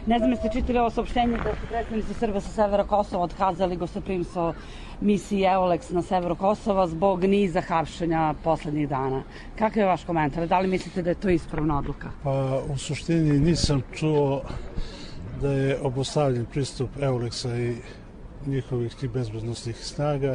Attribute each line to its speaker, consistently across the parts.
Speaker 1: Ne znam, jeste čitali ovo saopštenje da su predstavnici Srba sa severa Kosova otkazali gostoprimstvo misiji EULEX na severu Kosova zbog niza hapšenja poslednjih dana. Kakav je vaš komentar? Da li mislite da je to ispravna odluka?
Speaker 2: Pa u suštini nisam čuo da je obustavljen pristup EULEX-a i njihovih tih bezbednostnih snaga,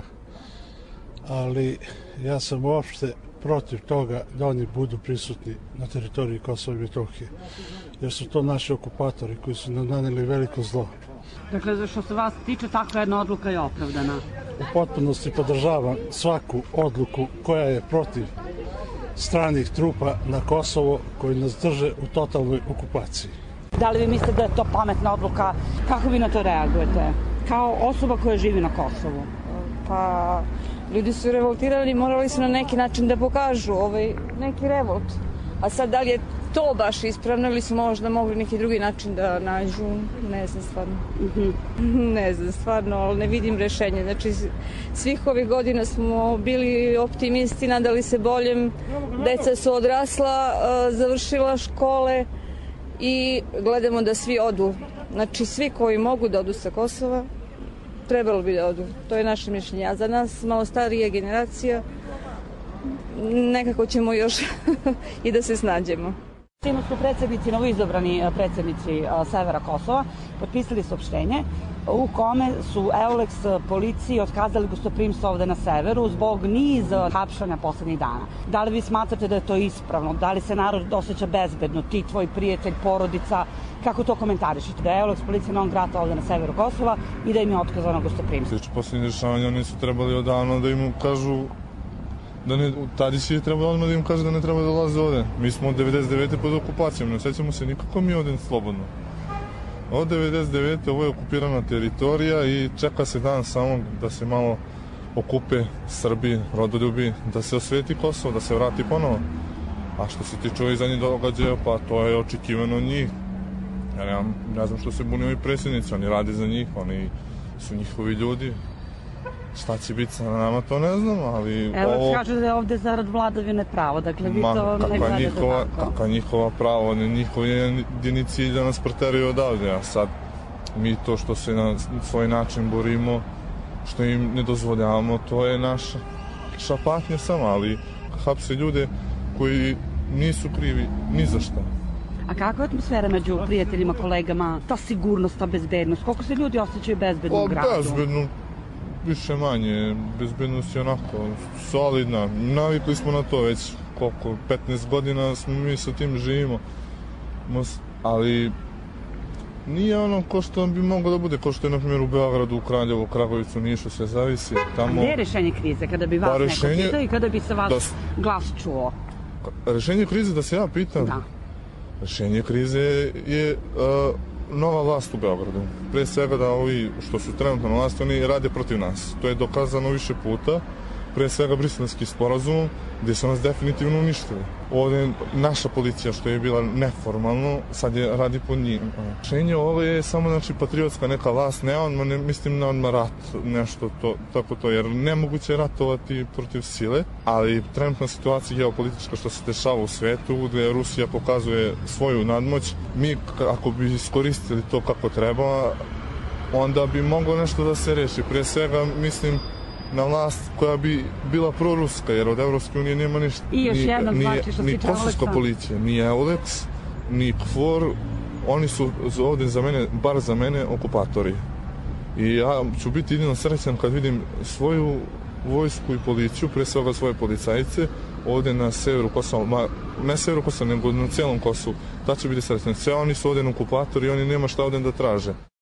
Speaker 2: ali ja sam uopšte protiv toga da oni budu prisutni na teritoriji Kosova i Metohije, jer su to naši okupatori koji su nam naneli veliko zlo.
Speaker 1: Dakle, što se vas tiče, takva jedna odluka je opravdana?
Speaker 2: U potpunosti podržavam svaku odluku koja je protiv stranih trupa na Kosovo koji nas drže u totalnoj okupaciji.
Speaker 1: Da li vi mislite da je to pametna odluka? Kako vi na to reagujete? Kao osoba koja živi na Kosovu?
Speaker 3: Pa, ljudi su revoltirali, morali su na neki način da pokažu neki revolt. A sad, da li je to baš ispravno ili su možda mogli neki drugi način da nađu, ne znam stvarno. Ne znam stvarno, ali ne vidim rešenje. Znači, svih ovih godina smo bili optimisti, nadali se boljem, deca su odrasla, završila škole i gledamo da svi odu. Znači, svi koji mogu da odu sa Kosova, trebalo bi da odu. To je naše mišljenje. A za nas, malo starije generacija, nekako ćemo još i da se snađemo.
Speaker 1: Sinoć su predsednici, novoizabrani predsednici severa Kosova, potpisali saopštenje u kome su EULEX policiji otkazali gostoprimstvo ovde na severu zbog niza hapšanja poslednjih dana. Da li vi smatrate da je to ispravno? Da li se narod osjeća bezbedno, ti, tvoj prijatelj, porodica? Kako to komentarišete? Da je EULEX policija non grata ovde na severu Kosova i da im je otkazano gostoprimstvo?
Speaker 4: Poslednje dešavanja, oni su trebali odavno da im kažu Tadić je trebao odmah da im kaže da ne treba da dolaze ovde. Mi smo od 99. pod okupacijom, ne sećamo se nikako mi ovde slobodno. Od 99. ovo je okupirana teritorija i čeka se dan samo da se malo okupe Srbi, rodoljubi, da se osveti Kosovo, da se vrati ponovo. A što se tiče ovih zadnjih događaja, pa to je očekivano od njih. Ja ne znam što se buni ovi predsjednici, oni radi za njih, oni su njihovi ljudi. Šta će biti sa nama, to ne znam, ali...
Speaker 1: Evo, kaže da je ovde zarad vladavine pravo, dakle vi to ne gledate tako.
Speaker 4: Kakva njihova pravo, njihov jedini cilj da nas preteraju odavde, a sad mi to što se na svoj način borimo, što im ne dozvoljavamo, to je naša patnja sama, ali hapse ljude koji nisu krivi ni za šta.
Speaker 1: A kakva je atmosfera među prijateljima, kolegama, ta sigurnost, ta bezbednost, koliko se ljudi osjećaju bezbedno u gradu?
Speaker 4: Bezbedno, više manje, bezbednost je onako solidna, navikli smo na to već koliko, 15 godina smo mi sa tim živimo, ali nije ono ko što bi moglo da bude, ko što je na primjer u Beogradu, u Kraljevu, Kragovicu, Nišu, sve zavisi.
Speaker 1: Gde je rešenje krize, kada bi vas neko pitao i kada bi se vas glas čuo?
Speaker 4: Rešenje krize, da se ja pitam?
Speaker 1: Da.
Speaker 4: Rešenje krize je nova vlast u Beogradu. Pre svega da ovi što su trenutno na vlasti, oni rade protiv nas. To je dokazano više puta. Pre svega Briselski sporazum, gdje su nas definitivno uništili. Ovdje naša policija, što je bila neformalno, sad je radi pod njim. Rešenje ovo je samo, znači, patriotska neka vlast, ne mislim na odmah rat, nešto tako to, jer nemoguće je ratovati protiv sile, ali trenutna situacija geopolitička što se dešava u svetu, gdje Rusija pokazuje svoju nadmoć, mi ako bi iskoristili to kako treba, onda bi moglo nešto da se reši. Prije svega, mislim, na vlast koja bi bila proruska, jer od Evropske unije nema ništa.
Speaker 1: I još jednom znači što se tiče
Speaker 4: kosovska policija, ni EULEX, ni KFOR, oni su ovdje za mene, bar za mene, okupatori. I ja ću biti jedino srećan kad vidim svoju vojsku i policiju, pre svega svoje policajce, ovdje na severu Kosova, ne severu Kosova, nego na cijelom Kosovu. Da će biti srećan. Sve oni su ovdje okupatori i oni nema šta ovdje da traže.